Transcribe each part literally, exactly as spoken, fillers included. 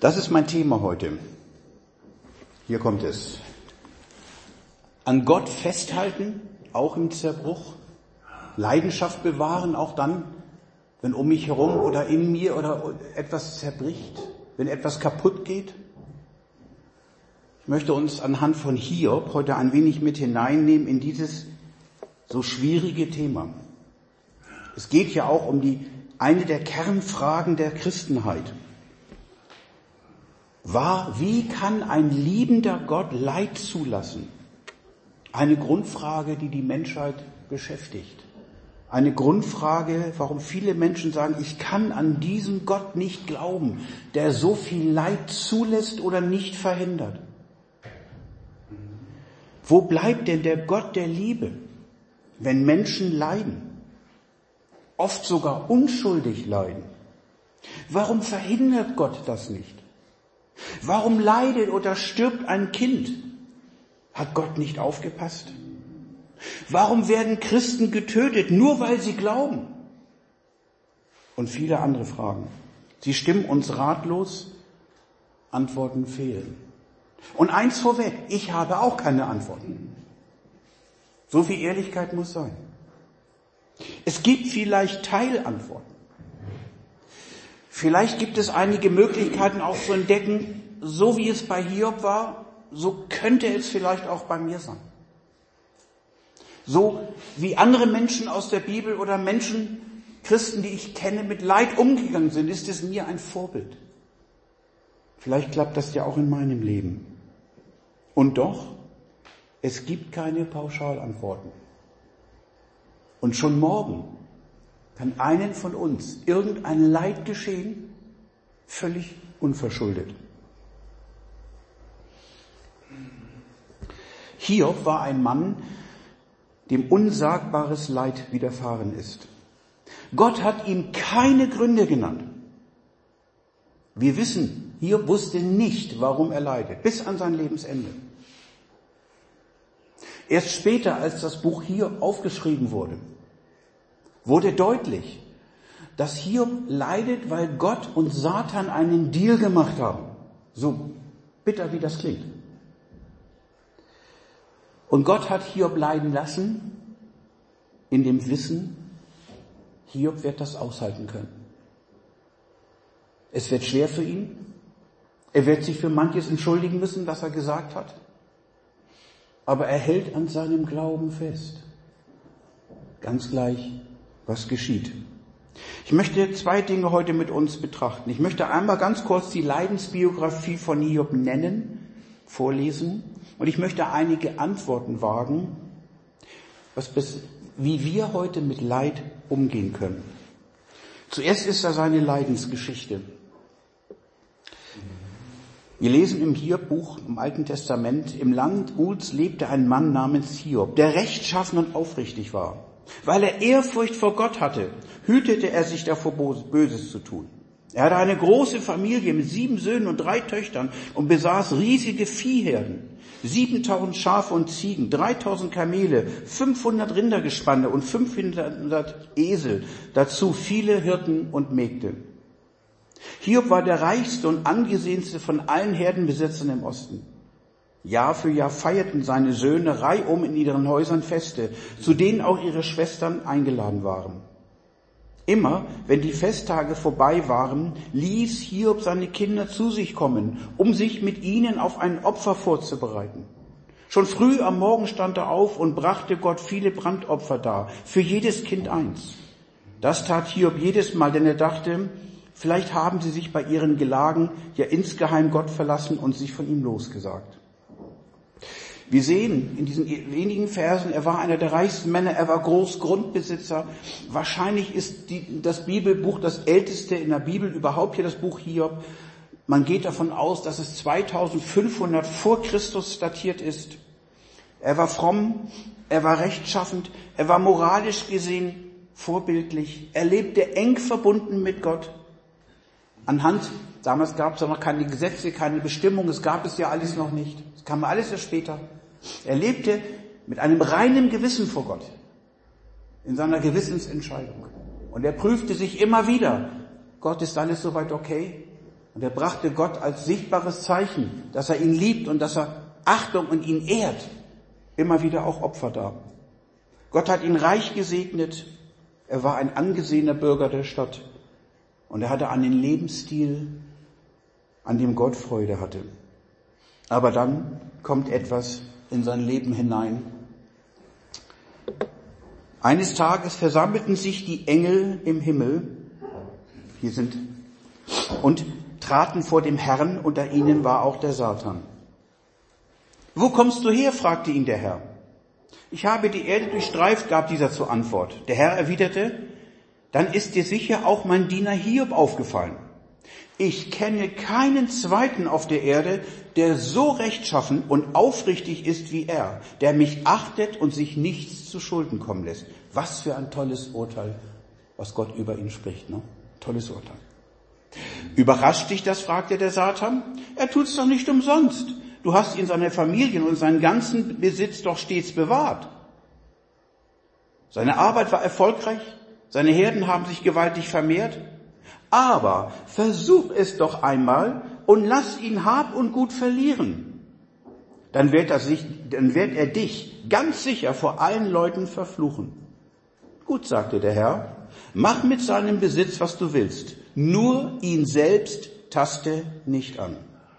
Das ist mein Thema heute. Hier kommt es. An Gott festhalten, auch im Zerbruch. Leidenschaft bewahren, auch dann, wenn um mich herum oder in mir oder etwas zerbricht, wenn etwas kaputt geht. Ich möchte uns anhand von Hiob heute ein wenig mit hineinnehmen in dieses so schwierige Thema. Es geht ja auch um die eine der Kernfragen der Christenheit. War, wie kann ein liebender Gott Leid zulassen? Eine Grundfrage, die die Menschheit beschäftigt. Eine Grundfrage, warum viele Menschen sagen, ich kann an diesen Gott nicht glauben, der so viel Leid zulässt oder nicht verhindert. Wo bleibt denn der Gott der Liebe, wenn Menschen leiden? Oft sogar unschuldig leiden. Warum verhindert Gott das nicht? Warum leidet oder stirbt ein Kind? Hat Gott nicht aufgepasst? Warum werden Christen getötet, nur weil sie glauben? Und viele andere Fragen. Sie stimmen uns ratlos, Antworten fehlen. Und eins vorweg, ich habe auch keine Antworten. So viel Ehrlichkeit muss sein. Es gibt vielleicht Teilantworten. Vielleicht gibt es einige Möglichkeiten auch zu entdecken, so wie es bei Hiob war, so könnte es vielleicht auch bei mir sein. So wie andere Menschen aus der Bibel oder Menschen, Christen, die ich kenne, mit Leid umgegangen sind, ist es mir ein Vorbild. Vielleicht klappt das ja auch in meinem Leben. Und doch, es gibt keine Pauschalantworten. Und schon morgen kann einem von uns irgendein Leid geschehen, völlig unverschuldet. Hiob war ein Mann, dem unsagbares Leid widerfahren ist. Gott hat ihm keine Gründe genannt. Wir wissen, Hiob wusste nicht, warum er leidet, bis an sein Lebensende. Erst später, als das Buch Hiob aufgeschrieben wurde, wurde deutlich, dass Hiob leidet, weil Gott und Satan einen Deal gemacht haben. So bitter, wie das klingt. Und Gott hat Hiob leiden lassen, in dem Wissen, Hiob wird das aushalten können. Es wird schwer für ihn. Er wird sich für manches entschuldigen müssen, was er gesagt hat. Aber er hält an seinem Glauben fest. Ganz gleich, was geschieht. Ich möchte zwei Dinge heute mit uns betrachten. Ich möchte einmal ganz kurz die Leidensbiografie von Hiob nennen, vorlesen. Und ich möchte einige Antworten wagen, was bis, wie wir heute mit Leid umgehen können. Zuerst ist da seine Leidensgeschichte. Wir lesen im Hiob-Buch im Alten Testament, im Land Uz lebte ein Mann namens Hiob, der rechtschaffen und aufrichtig war. Weil er Ehrfurcht vor Gott hatte, hütete er sich davor, Böses zu tun. Er hatte eine große Familie mit sieben Söhnen und drei Töchtern und besaß riesige Viehherden. siebentausend Schafe und Ziegen, dreitausend Kamele, fünfhundert Rindergespanne und fünfhundert Esel, dazu viele Hirten und Mägde. Hiob war der reichste und angesehenste von allen Herdenbesitzern im Osten. Jahr für Jahr feierten seine Söhne reihum in ihren Häusern Feste, zu denen auch ihre Schwestern eingeladen waren. Immer, wenn die Festtage vorbei waren, ließ Hiob seine Kinder zu sich kommen, um sich mit ihnen auf ein Opfer vorzubereiten. Schon früh am Morgen stand er auf und brachte Gott viele Brandopfer dar, für jedes Kind eins. Das tat Hiob jedes Mal, denn er dachte, vielleicht haben sie sich bei ihren Gelagen ja insgeheim Gott verlassen und sich von ihm losgesagt. Wir sehen in diesen wenigen Versen, er war einer der reichsten Männer, er war Großgrundbesitzer. Wahrscheinlich ist die, das Bibelbuch das älteste in der Bibel, überhaupt hier das Buch Hiob. Man geht davon aus, dass es zweitausendfünfhundert vor Christus datiert ist. Er war fromm, er war rechtschaffend, er war moralisch gesehen vorbildlich. Er lebte eng verbunden mit Gott. Anhand, damals gab es ja noch keine Gesetze, keine Bestimmungen, es gab es ja alles noch nicht. Das kam alles erst später. Er lebte mit einem reinen Gewissen vor Gott, in seiner Gewissensentscheidung. Und er prüfte sich immer wieder, Gott, ist alles soweit okay? Und er brachte Gott als sichtbares Zeichen, dass er ihn liebt und dass er Achtung und ihn ehrt, immer wieder auch Opfer dar. Gott hat ihn reich gesegnet. Er war ein angesehener Bürger der Stadt. Und er hatte einen Lebensstil, an dem Gott Freude hatte. Aber dann kommt etwas in sein Leben hinein. Eines Tages versammelten sich die Engel im Himmel, hier sind, und traten vor dem Herrn, unter ihnen war auch der Satan. Wo kommst du her? Fragte ihn der Herr. Ich habe die Erde durchstreift, gab dieser zur Antwort. Der Herr erwiderte, dann ist dir sicher auch mein Diener Hiob aufgefallen. Ich kenne keinen zweiten auf der Erde, der so rechtschaffen und aufrichtig ist wie er, der mich achtet und sich nichts zu Schulden kommen lässt. Was für ein tolles Urteil, was Gott über ihn spricht, ne? Tolles Urteil. Überrascht dich das, fragte der Satan? Er tut's doch nicht umsonst. Du hast ihn, seine Familie und seinen ganzen Besitz doch stets bewahrt. Seine Arbeit war erfolgreich, seine Herden haben sich gewaltig vermehrt. Aber versuch es doch einmal und lass ihn Hab und Gut verlieren. Dann wird er, sich, dann wird er dich ganz sicher vor allen Leuten verfluchen. Gut, sagte der Herr, mach mit seinem Besitz, was du willst. Nur ihn selbst taste nicht an.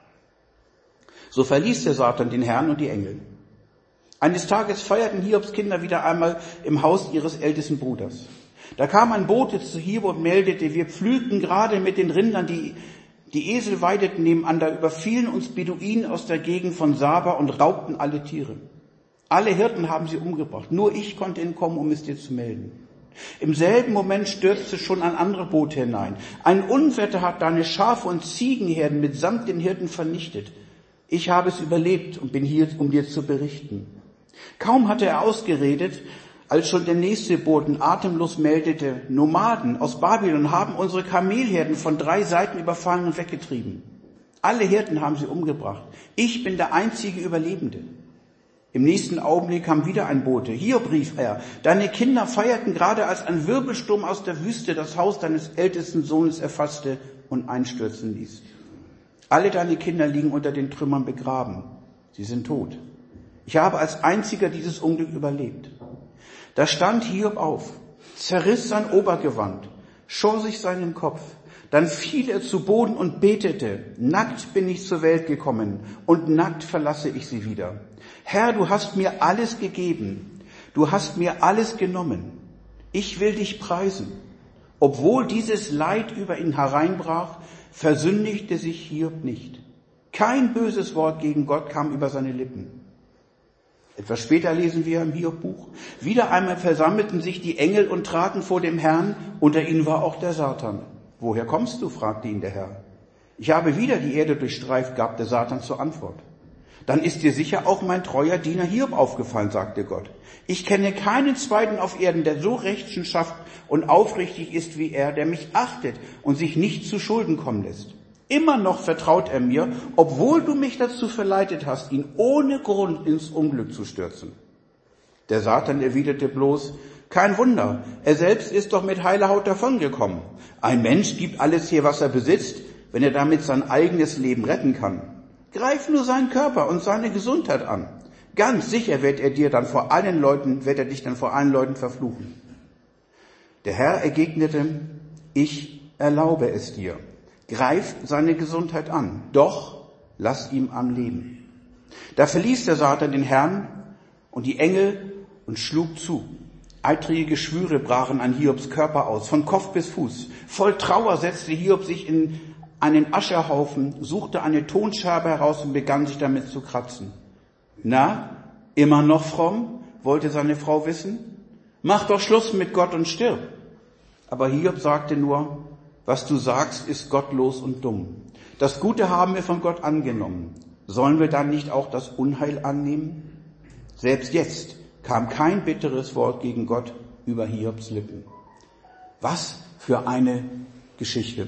So verließ der Satan den Herrn und die Engel. Eines Tages feierten Hiobs Kinder wieder einmal im Haus ihres ältesten Bruders. Da kam ein Bote zu Hiob und meldete, wir pflügten gerade mit den Rindern, die die Esel weideten nebeneinander, überfielen uns Beduinen aus der Gegend von Saba und raubten alle Tiere. Alle Hirten haben sie umgebracht, nur ich konnte entkommen, um es dir zu melden. Im selben Moment stürzte schon ein anderer Bote hinein. Ein Unwetter hat deine Schafe und Ziegenherden mitsamt den Hirten vernichtet. Ich habe es überlebt und bin hier, um dir zu berichten. Kaum hatte er ausgeredet, als schon der nächste Boten atemlos meldete, Nomaden aus Babylon haben unsere Kamelherden von drei Seiten überfallen und weggetrieben. Alle Hirten haben sie umgebracht. Ich bin der einzige Überlebende. Im nächsten Augenblick kam wieder ein Bote. Hiob, rief er, deine Kinder feierten gerade, als ein Wirbelsturm aus der Wüste das Haus deines ältesten Sohnes erfasste und einstürzen ließ. Alle deine Kinder liegen unter den Trümmern begraben. Sie sind tot. Ich habe als einziger dieses Unglück überlebt. Da stand Hiob auf, zerriss sein Obergewand, schor sich seinen Kopf. Dann fiel er zu Boden und betete, nackt bin ich zur Welt gekommen und nackt verlasse ich sie wieder. Herr, du hast mir alles gegeben, du hast mir alles genommen. Ich will dich preisen. Obwohl dieses Leid über ihn hereinbrach, versündigte sich Hiob nicht. Kein böses Wort gegen Gott kam über seine Lippen. Etwas später lesen wir im Hiob-Buch, wieder einmal versammelten sich die Engel und traten vor dem Herrn, unter ihnen war auch der Satan. Woher kommst du? Fragte ihn der Herr. Ich habe wieder die Erde durchstreift, gab der Satan zur Antwort. Dann ist dir sicher auch mein treuer Diener Hiob aufgefallen, sagte Gott. Ich kenne keinen zweiten auf Erden, der so rechtschaffen und aufrichtig ist wie er, der mich achtet und sich nicht zu Schulden kommen lässt. Immer noch vertraut er mir, obwohl du mich dazu verleitet hast, ihn ohne Grund ins Unglück zu stürzen. Der Satan erwiderte bloß, kein Wunder, er selbst ist doch mit heiler Haut davongekommen. Ein Mensch gibt alles her, was er besitzt, wenn er damit sein eigenes Leben retten kann. Greif nur seinen Körper und seine Gesundheit an. Ganz sicher wird er dir dann vor allen Leuten, wird er dich dann vor allen Leuten verfluchen. Der Herr erwiderte, ich erlaube es dir. Greif seine Gesundheit an, doch lass ihm am Leben. Da verließ der Satan den Herrn und die Engel und schlug zu. Eitrige Geschwüre brachen an Hiobs Körper aus, von Kopf bis Fuß. Voll Trauer setzte Hiob sich in einen Ascherhaufen, suchte eine Tonscherbe heraus und begann sich damit zu kratzen. Na, immer noch fromm? Wollte seine Frau wissen. Mach doch Schluss mit Gott und stirb. Aber Hiob sagte nur, was du sagst, ist gottlos und dumm. Das Gute haben wir von Gott angenommen. Sollen wir dann nicht auch das Unheil annehmen? Selbst jetzt kam kein bitteres Wort gegen Gott über Hiobs Lippen. Was für eine Geschichte.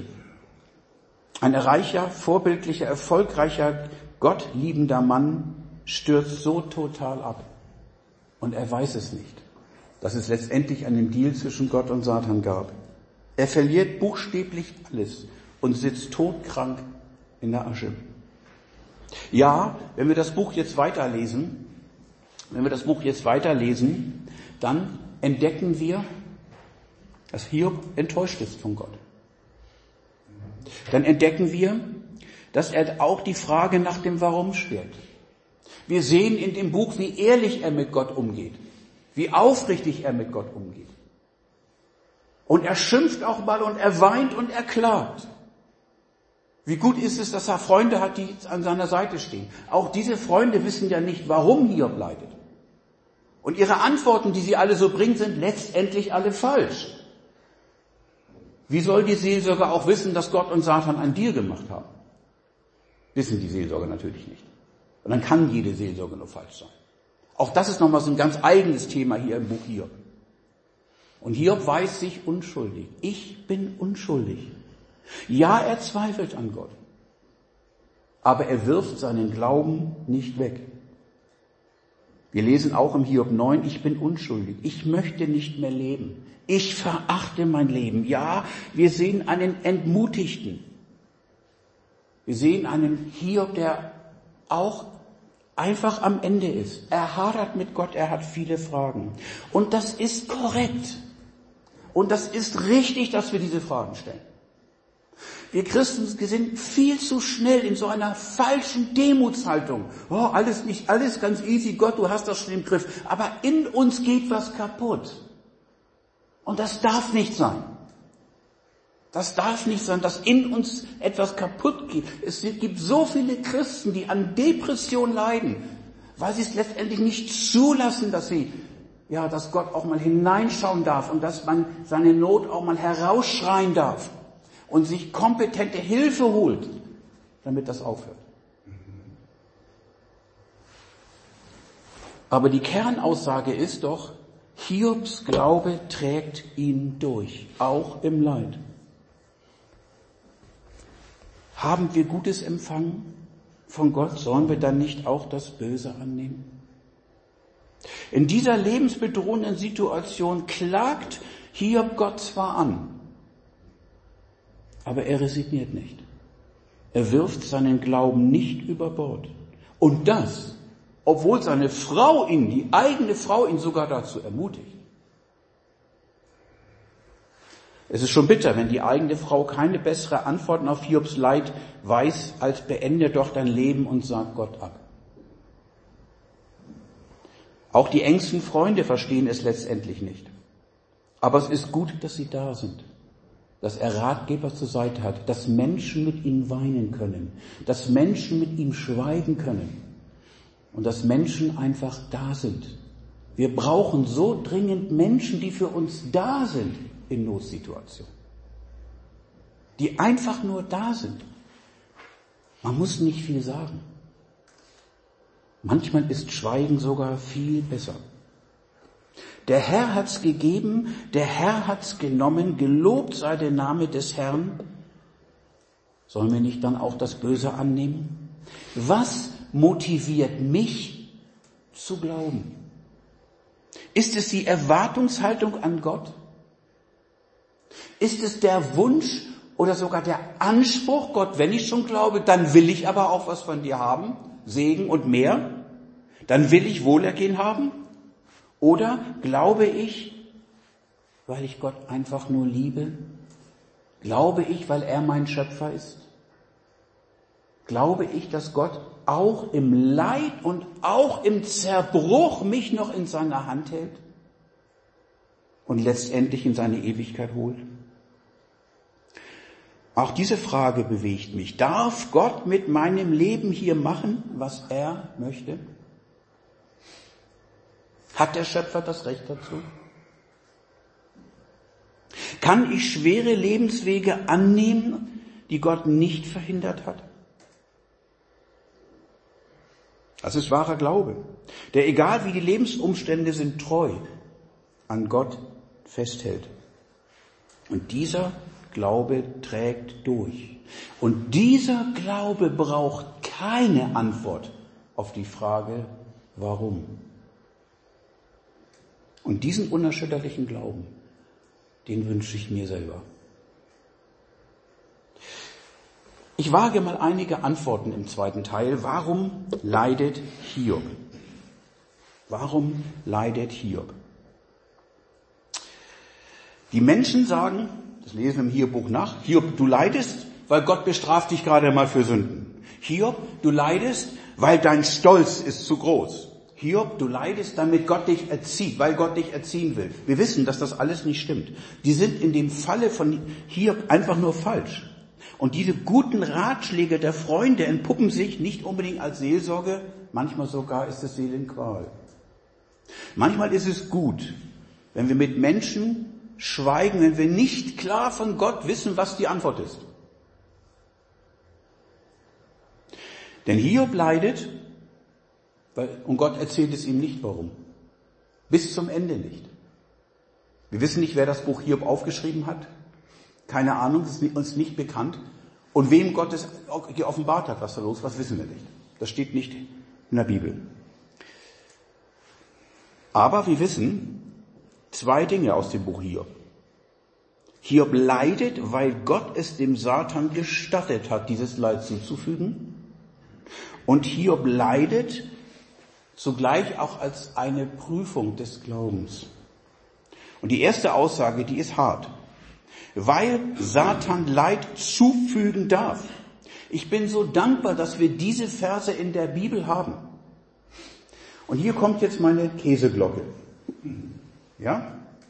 Ein reicher, vorbildlicher, erfolgreicher, gottliebender Mann stürzt so total ab. Und er weiß es nicht, dass es letztendlich einen Deal zwischen Gott und Satan gab. Er verliert buchstäblich alles und sitzt todkrank in der Asche. Ja, wenn wir das Buch jetzt weiterlesen, wenn wir das Buch jetzt weiterlesen, dann entdecken wir, dass Hiob enttäuscht ist von Gott. Dann entdecken wir, dass er auch die Frage nach dem Warum stellt. Wir sehen in dem Buch, wie ehrlich er mit Gott umgeht, wie aufrichtig er mit Gott umgeht. Und er schimpft auch mal und er weint und er klagt. Wie gut ist es, dass er Freunde hat, die an seiner Seite stehen. Auch diese Freunde wissen ja nicht, warum Hiob leidet. Und ihre Antworten, die sie alle so bringen, sind letztendlich alle falsch. Wie soll die Seelsorger auch wissen, dass Gott und Satan einen Deal gemacht haben? Wissen die Seelsorger natürlich nicht. Und dann kann jede Seelsorge nur falsch sein. Auch das ist nochmal so ein ganz eigenes Thema hier im Buch Hiob. Und Hiob weiß sich unschuldig. Ich bin unschuldig. Ja, er zweifelt an Gott. Aber er wirft seinen Glauben nicht weg. Wir lesen auch im Hiob neun, ich bin unschuldig. Ich möchte nicht mehr leben. Ich verachte mein Leben. Ja, wir sehen einen Entmutigten. Wir sehen einen Hiob, der auch einfach am Ende ist. Er hadert mit Gott, er hat viele Fragen. Und das ist korrekt. Und das ist richtig, dass wir diese Fragen stellen. Wir Christen sind viel zu schnell in so einer falschen Demutshaltung. Oh, alles nicht, alles ganz easy, Gott, du hast das schon im Griff. Aber in uns geht was kaputt. Und das darf nicht sein. Das darf nicht sein, dass in uns etwas kaputt geht. Es gibt so viele Christen, die an Depression leiden, weil sie es letztendlich nicht zulassen, dass sie, ja, dass Gott auch mal hineinschauen darf und dass man seine Not auch mal herausschreien darf und sich kompetente Hilfe holt, damit das aufhört. Aber die Kernaussage ist doch, Hiobs Glaube trägt ihn durch, auch im Leid. Haben wir Gutes empfangen von Gott, sollen wir dann nicht auch das Böse annehmen? In dieser lebensbedrohenden Situation klagt Hiob Gott zwar an, aber er resigniert nicht. Er wirft seinen Glauben nicht über Bord. Und das, obwohl seine Frau ihn, die eigene Frau ihn sogar dazu ermutigt. Es ist schon bitter, wenn die eigene Frau keine bessere Antworten auf Hiobs Leid weiß, als beende doch dein Leben und sag Gott ab. Auch die engsten Freunde verstehen es letztendlich nicht. Aber es ist gut, dass sie da sind. Dass er Ratgeber zur Seite hat, dass Menschen mit ihm weinen können, dass Menschen mit ihm schweigen können und dass Menschen einfach da sind. Wir brauchen so dringend Menschen, die für uns da sind in Notsituationen. Die einfach nur da sind. Man muss nicht viel sagen. Manchmal ist Schweigen sogar viel besser. Der Herr hat's gegeben, der Herr hat's genommen, gelobt sei der Name des Herrn. Sollen wir nicht dann auch das Böse annehmen? Was motiviert mich zu glauben? Ist es die Erwartungshaltung an Gott? Ist es der Wunsch oder sogar der Anspruch, Gott, wenn ich schon glaube, dann will ich aber auch was von dir haben, Segen und mehr? Dann will ich Wohlergehen haben? Oder glaube ich, weil ich Gott einfach nur liebe? Glaube ich, weil er mein Schöpfer ist? Glaube ich, dass Gott auch im Leid und auch im Zerbruch mich noch in seiner Hand hält und letztendlich in seine Ewigkeit holt? Auch diese Frage bewegt mich. Darf Gott mit meinem Leben hier machen, was er möchte? Hat der Schöpfer das Recht dazu? Kann ich schwere Lebenswege annehmen, die Gott nicht verhindert hat? Das ist wahrer Glaube, der egal wie die Lebensumstände sind, treu an Gott festhält. Und dieser Glaube trägt durch. Und dieser Glaube braucht keine Antwort auf die Frage, warum. Und diesen unerschütterlichen Glauben, den wünsche ich mir selber. Ich wage mal einige Antworten im zweiten Teil. Warum leidet Hiob? Warum leidet Hiob? Die Menschen sagen, das lesen wir im Hiob-Buch nach, Hiob, du leidest, weil Gott bestraft dich gerade mal für Sünden. Hiob, du leidest, weil dein Stolz ist zu groß. Hiob, du leidest, damit Gott dich erzieht, weil Gott dich erziehen will. Wir wissen, dass das alles nicht stimmt. Die sind in dem Falle von Hiob einfach nur falsch. Und diese guten Ratschläge der Freunde entpuppen sich nicht unbedingt als Seelsorge, manchmal sogar ist es Seelenqual. Manchmal ist es gut, wenn wir mit Menschen schweigen, wenn wir nicht klar von Gott wissen, was die Antwort ist. Denn Hiob leidet, weil, und Gott erzählt es ihm nicht, warum. Bis zum Ende nicht. Wir wissen nicht, wer das Buch Hiob aufgeschrieben hat. Keine Ahnung, das ist uns nicht bekannt. Und wem Gott es geoffenbart hat, was da los ist, was wissen wir nicht. Das steht nicht in der Bibel. Aber wir wissen zwei Dinge aus dem Buch Hiob. Hiob leidet, weil Gott es dem Satan gestattet hat, dieses Leid zuzufügen. Und Hiob leidet zugleich auch als eine Prüfung des Glaubens. Und die erste Aussage, die ist hart. Weil Satan Leid zufügen darf. Ich bin so dankbar, dass wir diese Verse in der Bibel haben. Und hier kommt jetzt meine Käseglocke. Ja?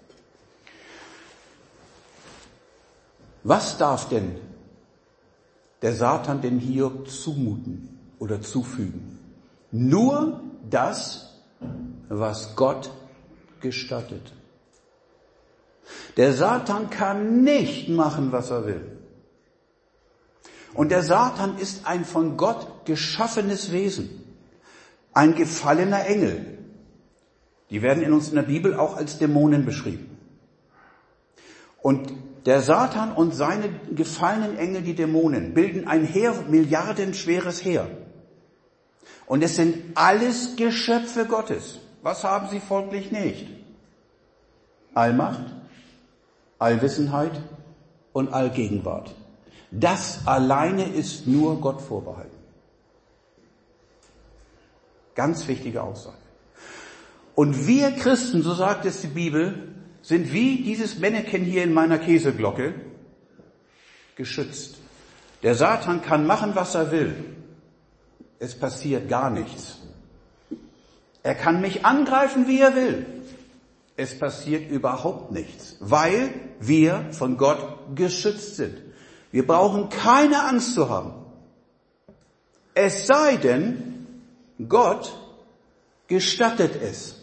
Was darf denn der Satan dem Hiob zumuten oder zufügen? Nur das, was Gott gestattet. Der Satan kann nicht machen, was er will. Und der Satan ist ein von Gott geschaffenes Wesen. Ein gefallener Engel. Die werden in uns in der Bibel auch als Dämonen beschrieben. Und der Satan und seine gefallenen Engel, die Dämonen, bilden ein Heer, milliardenschweres Heer. Und es sind alles Geschöpfe Gottes. Was haben sie folglich nicht? Allmacht, Allwissenheit und Allgegenwart. Das alleine ist nur Gott vorbehalten. Ganz wichtige Aussage. Und wir Christen, so sagt es die Bibel, sind wie dieses Männchen hier in meiner Käseglocke geschützt. Der Satan kann machen, was er will. Es passiert gar nichts. Er kann mich angreifen, wie er will. Es passiert überhaupt nichts, weil wir von Gott geschützt sind. Wir brauchen keine Angst zu haben. Es sei denn, Gott gestattet es.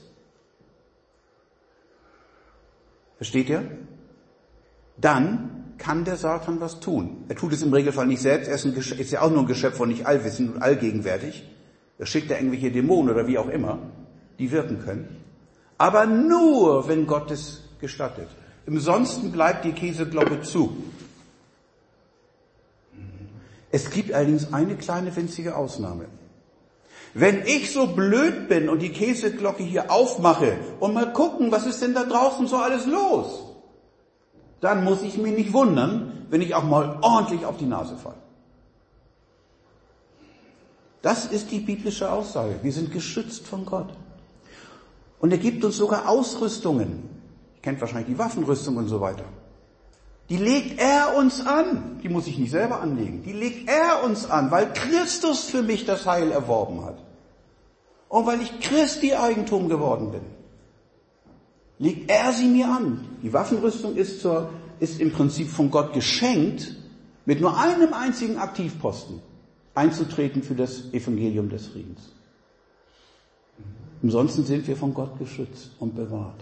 Versteht ihr? Dann kann der Satan was tun. Er tut es im Regelfall nicht selbst, er ist, ein Geschöpf, ist ja auch nur ein Geschöpf und nicht allwissend und allgegenwärtig. Da schickt er irgendwelche Dämonen oder wie auch immer, die wirken können. Aber nur, wenn Gott es gestattet. Ansonsten bleibt die Käseglocke zu. Es gibt allerdings eine kleine winzige Ausnahme. Wenn ich so blöd bin und die Käseglocke hier aufmache und mal gucken, was ist denn da draußen so alles los, dann muss ich mich nicht wundern, wenn ich auch mal ordentlich auf die Nase falle. Das ist die biblische Aussage. Wir sind geschützt von Gott. Und er gibt uns sogar Ausrüstungen. Ihr kennt wahrscheinlich die Waffenrüstung und so weiter. Die legt er uns an. Die muss ich nicht selber anlegen. Die legt er uns an, weil Christus für mich das Heil erworben hat. Und weil ich Christi Eigentum geworden bin. Legt er sie mir an. Die Waffenrüstung ist, zur, ist im Prinzip von Gott geschenkt, mit nur einem einzigen Aktivposten einzutreten für das Evangelium des Friedens. Ansonsten sind wir von Gott geschützt und bewahrt.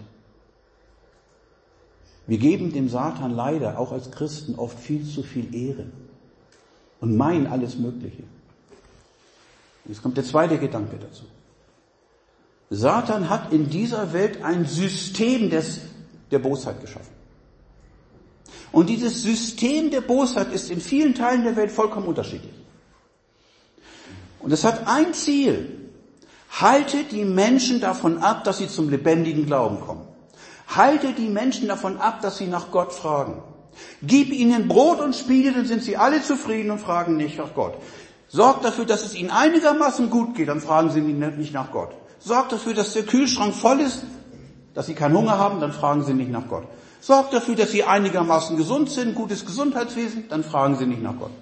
Wir geben dem Satan leider auch als Christen oft viel zu viel Ehre und meinen alles Mögliche. Jetzt kommt der zweite Gedanke dazu. Satan hat in dieser Welt ein System des, der Bosheit geschaffen. Und dieses System der Bosheit ist in vielen Teilen der Welt vollkommen unterschiedlich. Und es hat ein Ziel. Halte die Menschen davon ab, dass sie zum lebendigen Glauben kommen. Halte die Menschen davon ab, dass sie nach Gott fragen. Gib ihnen Brot und Spiele, dann sind sie alle zufrieden und fragen nicht nach Gott. Sorg dafür, dass es ihnen einigermaßen gut geht, dann fragen sie nicht nach Gott. Sorg dafür, dass der Kühlschrank voll ist, dass sie keinen Hunger haben, dann fragen sie nicht nach Gott. Sorg dafür, dass sie einigermaßen gesund sind, gutes Gesundheitswesen, dann fragen sie nicht nach Gott.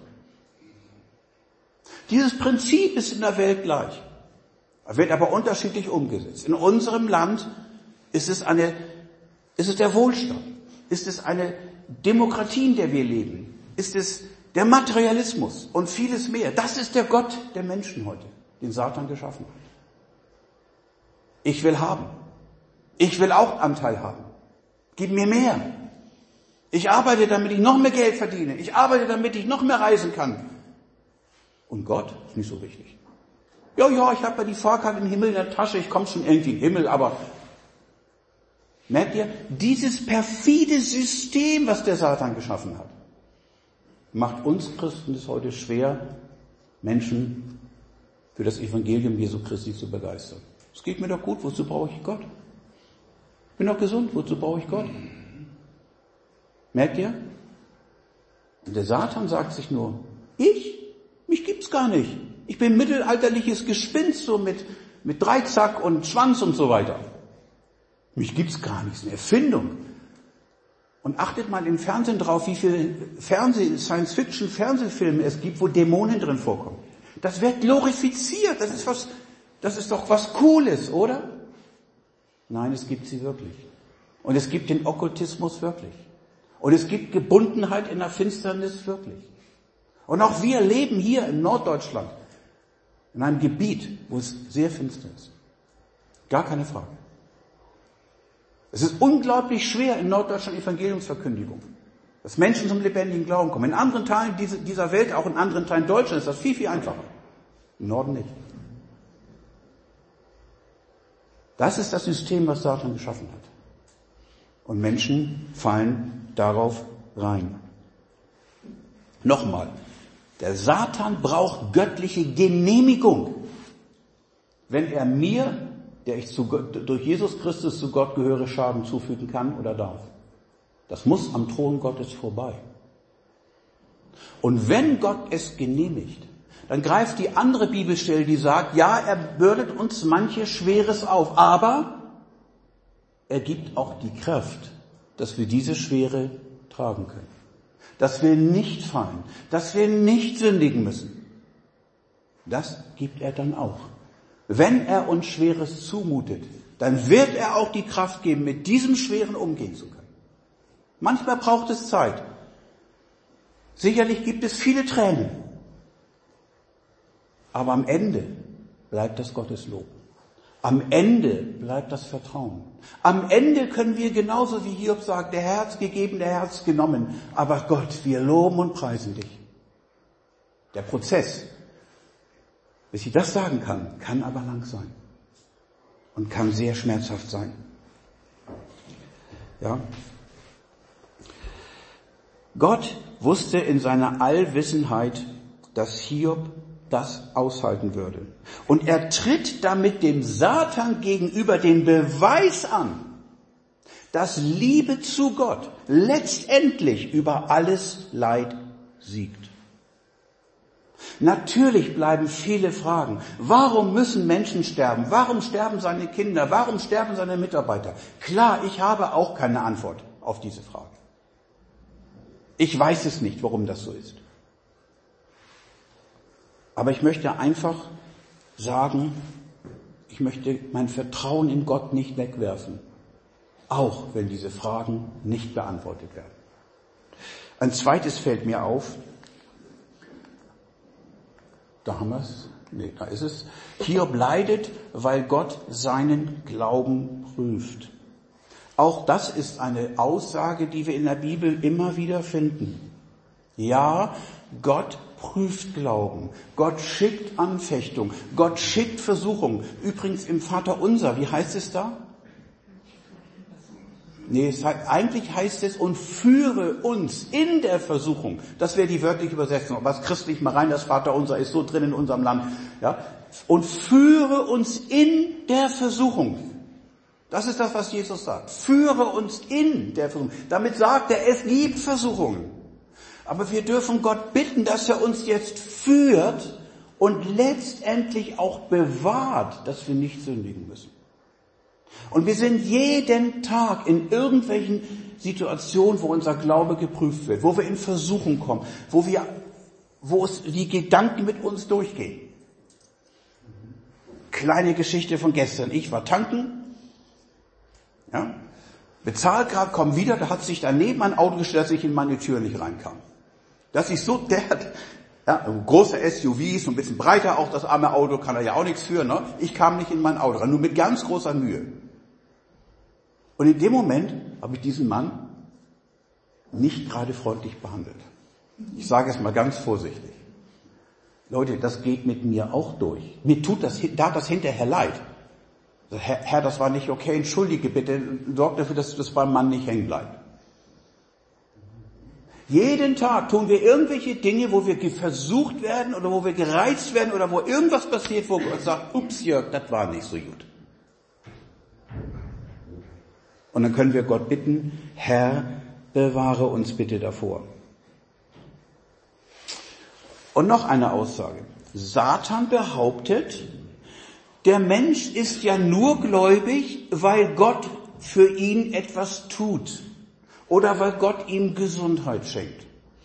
Dieses Prinzip ist in der Welt gleich, wird aber unterschiedlich umgesetzt. In unserem Land ist es eine, ist es der Wohlstand, ist es eine Demokratie, in der wir leben, ist es der Materialismus und vieles mehr. Das ist der Gott der Menschen heute, den Satan geschaffen hat. Ich will haben. Ich will auch Anteil haben. Gib mir mehr. Ich arbeite, damit ich noch mehr Geld verdiene. Ich arbeite, damit ich noch mehr reisen kann. Und Gott ist nicht so wichtig. Ja, ja, ich habe ja die Fahrkarte im Himmel in der Tasche, ich komme schon irgendwie in den Himmel, aber merkt ihr, dieses perfide System, was der Satan geschaffen hat, macht uns Christen es heute schwer, Menschen für das Evangelium Jesu Christi zu begeistern. Es geht mir doch gut, wozu brauche ich Gott? Ich bin doch gesund, wozu brauche ich Gott? Merkt ihr? Und der Satan sagt sich nur, ich? Mich gibt's gar nicht. Ich bin mittelalterliches Gespinst, so mit, mit Dreizack und Schwanz und so weiter. Mich gibt's gar nicht, es ist eine Erfindung. Und achtet mal im Fernsehen drauf, wie viele Fernseh-, Science-Fiction-Fernsehfilme es gibt, wo Dämonen drin vorkommen. Das wird glorifiziert, das ist was, das ist doch was Cooles, oder? Nein, es gibt sie wirklich. Und es gibt den Okkultismus wirklich. Und es gibt Gebundenheit in der Finsternis wirklich. Und auch wir leben hier in Norddeutschland, in einem Gebiet, wo es sehr finster ist. Gar keine Frage. Es ist unglaublich schwer in Norddeutschland Evangeliumsverkündigung, dass Menschen zum lebendigen Glauben kommen. In anderen Teilen dieser Welt, auch in anderen Teilen Deutschlands, ist das viel, viel einfacher. Im Norden nicht. Das ist das System, was Satan geschaffen hat. Und Menschen fallen darauf rein. Nochmal. Der Satan braucht göttliche Genehmigung, wenn er mir, der ich zu Gott, durch Jesus Christus zu Gott gehöre, Schaden zufügen kann oder darf. Das muss am Thron Gottes vorbei. Und wenn Gott es genehmigt, dann greift die andere Bibelstelle, die sagt, ja, er bürdet uns manches Schweres auf, aber er gibt auch die Kraft, dass wir diese Schwere tragen können. Dass wir nicht fallen, dass wir nicht sündigen müssen. Das gibt er dann auch. Wenn er uns Schweres zumutet, dann wird er auch die Kraft geben, mit diesem Schweren umgehen zu können. Manchmal braucht es Zeit. Sicherlich gibt es viele Tränen. Aber am Ende bleibt das Gotteslob. Am Ende bleibt das Vertrauen. Am Ende können wir genauso wie Hiob sagt, der Herr hat's gegeben, der Herr hat's genommen. Aber Gott, wir loben und preisen dich. Der Prozess, bis ich das sagen kann, kann aber lang sein. Und kann sehr schmerzhaft sein. Ja. Gott wusste in seiner Allwissenheit, dass Hiob das aushalten würde. Und er tritt damit dem Satan gegenüber den Beweis an, dass Liebe zu Gott letztendlich über alles Leid siegt. Natürlich bleiben viele Fragen. Warum müssen Menschen sterben? Warum sterben seine Kinder? Warum sterben seine Mitarbeiter? Klar, ich habe auch keine Antwort auf diese Frage. Ich weiß es nicht, warum das so ist. Aber ich möchte einfach sagen, ich möchte mein Vertrauen in Gott nicht wegwerfen, auch wenn diese Fragen nicht beantwortet werden. Ein zweites fällt mir auf, da haben wir es, nee, da ist es, Hiob leidet, weil Gott seinen Glauben prüft. Auch das ist eine Aussage, die wir in der Bibel immer wieder finden. Ja, Gott prüft Glauben. Gott schickt Anfechtung. Gott schickt Versuchung. Übrigens im Vaterunser, wie heißt es da? Nee, es heißt, eigentlich heißt es, und führe uns in der Versuchung. Das wäre die wörtliche Übersetzung. Aber das christlich mal rein, das Vaterunser ist so drin in unserem Land. Ja? Und führe uns in der Versuchung. Das ist das, was Jesus sagt. Führe uns in der Versuchung. Damit sagt er, es gibt Versuchungen. Aber wir dürfen Gott bitten, dass er uns jetzt führt und letztendlich auch bewahrt, dass wir nicht sündigen müssen. Und wir sind jeden Tag in irgendwelchen Situationen, wo unser Glaube geprüft wird, wo wir in Versuchung kommen, wo wir, wo es die Gedanken mit uns durchgehen. Kleine Geschichte von gestern. Ich war tanken, ja, bezahlt gerade, komm wieder, da hat sich daneben ein Auto gestellt, dass ich in meine Tür nicht reinkam. Dass ich so, der hat, ja, große S U Vs, so ein bisschen breiter auch, das arme Auto kann er ja auch nichts für, ne? Ich kam nicht in mein Auto rein, nur mit ganz großer Mühe. Und in dem Moment habe ich diesen Mann nicht gerade freundlich behandelt. Ich sage es mal ganz vorsichtig. Leute, das geht mit mir auch durch. Mir tut das, da das hinterher leid. Herr, Herr, das war nicht okay, entschuldige bitte, sorg dafür, dass das beim Mann nicht hängen bleibt. Jeden Tag tun wir irgendwelche Dinge, wo wir versucht werden oder wo wir gereizt werden oder wo irgendwas passiert, wo Gott sagt, ups, Jörg, das war nicht so gut. Und dann können wir Gott bitten, Herr, bewahre uns bitte davor. Und noch eine Aussage. Satan behauptet, der Mensch ist ja nur gläubig, weil Gott für ihn etwas tut oder weil Gott ihm Gesundheit schenkt.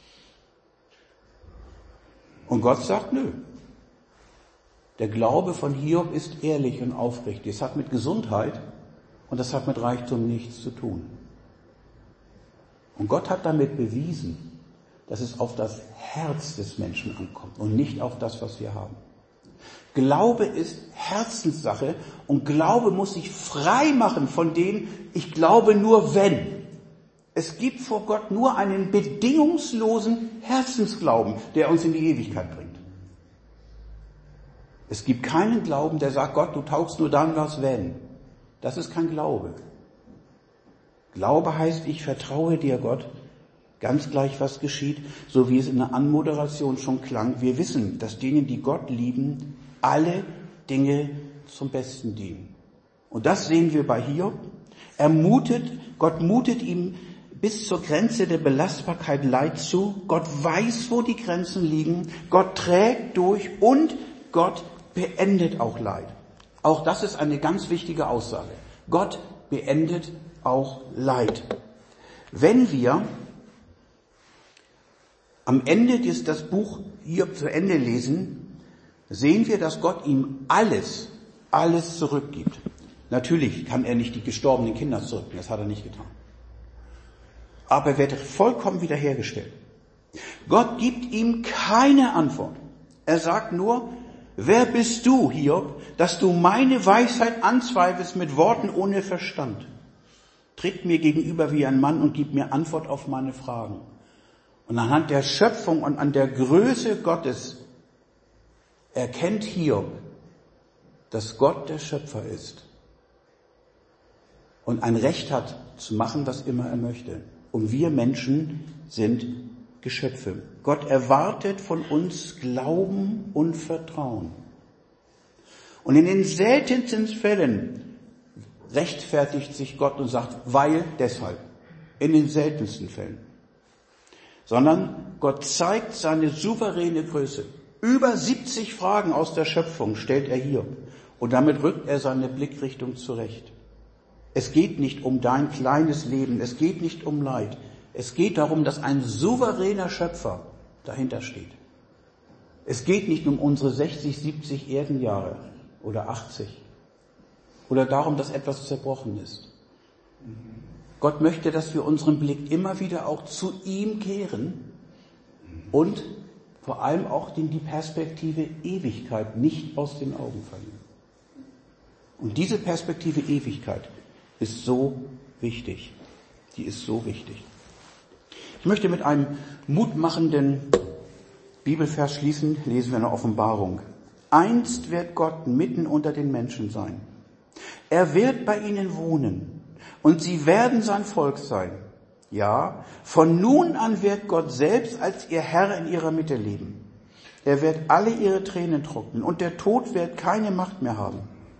Und Gott sagt, nö. Der Glaube von Hiob ist ehrlich und aufrichtig. Es hat mit Gesundheit und das hat mit Reichtum nichts zu tun. Und Gott hat damit bewiesen, dass es auf das Herz des Menschen ankommt und nicht auf das, was wir haben. Glaube ist Herzenssache und Glaube muss sich frei machen von dem, ich glaube nur wenn. Es gibt vor Gott nur einen bedingungslosen Herzensglauben, der uns in die Ewigkeit bringt. Es gibt keinen Glauben, der sagt, Gott, du taugst nur dann was wenn. Das ist kein Glaube. Glaube heißt, ich vertraue dir, Gott, ganz gleich was geschieht, so wie es in der Anmoderation schon klang. Wir wissen, dass denen, die Gott lieben, alle Dinge zum Besten dienen. Und das sehen wir bei Hiob. Er mutet, Gott mutet ihm bis zur Grenze der Belastbarkeit Leid zu. Gott weiß, wo die Grenzen liegen. Gott trägt durch und Gott beendet auch Leid. Auch das ist eine ganz wichtige Aussage. Gott beendet auch Leid. Wenn wir am Ende des das Buch Hiob zu Ende lesen, sehen wir, dass Gott ihm alles, alles zurückgibt. Natürlich kann er nicht die gestorbenen Kinder zurückgeben, das hat er nicht getan. Aber er wird vollkommen wiederhergestellt. Gott gibt ihm keine Antwort. Er sagt nur, wer bist du, Hiob, dass du meine Weisheit anzweifelst mit Worten ohne Verstand? Tritt mir gegenüber wie ein Mann und gib mir Antwort auf meine Fragen. Und anhand der Schöpfung und an der Größe Gottes erkennt Hiob, dass Gott der Schöpfer ist und ein Recht hat zu machen, was immer er möchte. Und wir Menschen sind Geschöpfe. Gott erwartet von uns Glauben und Vertrauen. Und in den seltensten Fällen rechtfertigt sich Gott und sagt, weil, deshalb. In den seltensten Fällen. Sondern Gott zeigt seine souveräne Größe. Über siebzig Fragen aus der Schöpfung stellt er hier. Und damit rückt er seine Blickrichtung zurecht. Es geht nicht um dein kleines Leben, es geht nicht um Leid. Es geht darum, dass ein souveräner Schöpfer dahinter steht. Es geht nicht um unsere sechzig, siebzig Erdenjahre oder achtzig. Oder darum, dass etwas zerbrochen ist. Gott möchte, dass wir unseren Blick immer wieder auch zu ihm kehren und vor allem auch die Perspektive Ewigkeit nicht aus den Augen verlieren. Und diese Perspektive Ewigkeit ist so wichtig. Die ist so wichtig. Ich möchte mit einem mutmachenden Bibelvers schließen, lesen wir eine Offenbarung. Einst wird Gott mitten unter den Menschen sein. Er wird bei ihnen wohnen und sie werden sein Volk sein. Ja, von nun an wird Gott selbst als ihr Herr in ihrer Mitte leben. Er wird alle ihre Tränen trocknen und der Tod wird keine Macht mehr haben.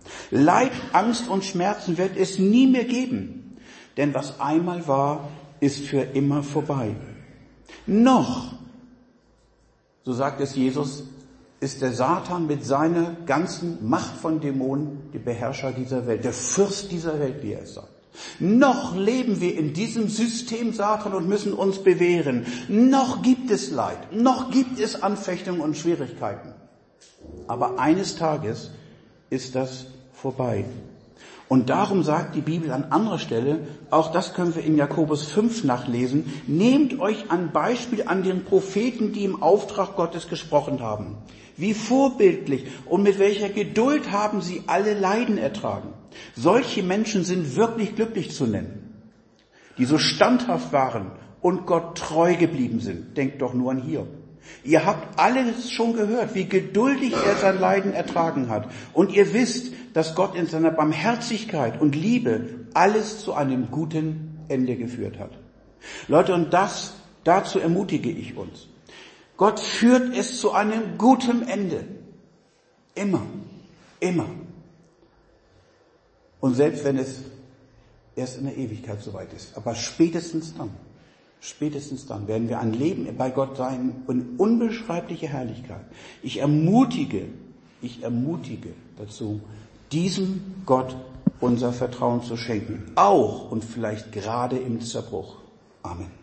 Leid, Angst und Schmerzen wird es nie mehr geben. Denn was einmal war, ist für immer vorbei. Noch, so sagt es Jesus, ist der Satan mit seiner ganzen Macht von Dämonen der Beherrscher dieser Welt, der Fürst dieser Welt, wie er es sagt. Noch leben wir in diesem System Satan und müssen uns bewähren. Noch gibt es Leid, noch gibt es Anfechtungen und Schwierigkeiten. Aber eines Tages ist das vorbei. Und darum sagt die Bibel an anderer Stelle, auch das können wir in Jakobus fünf nachlesen, nehmt euch ein Beispiel an den Propheten, die im Auftrag Gottes gesprochen haben. Wie vorbildlich und mit welcher Geduld haben sie alle Leiden ertragen. Solche Menschen sind wirklich glücklich zu nennen, die so standhaft waren und Gott treu geblieben sind. Denkt doch nur an Hiob. Ihr habt alles schon gehört, wie geduldig er sein Leiden ertragen hat. Und ihr wisst, dass Gott in seiner Barmherzigkeit und Liebe alles zu einem guten Ende geführt hat. Leute, und das, dazu ermutige ich uns. Gott führt es zu einem guten Ende. Immer. Immer. Und selbst wenn es erst in der Ewigkeit soweit ist. Aber spätestens dann, spätestens dann werden wir ein Leben bei Gott sein und unbeschreibliche Herrlichkeit. Ich ermutige, ich ermutige dazu, diesem Gott unser Vertrauen zu schenken. Auch und vielleicht gerade im Zerbruch. Amen.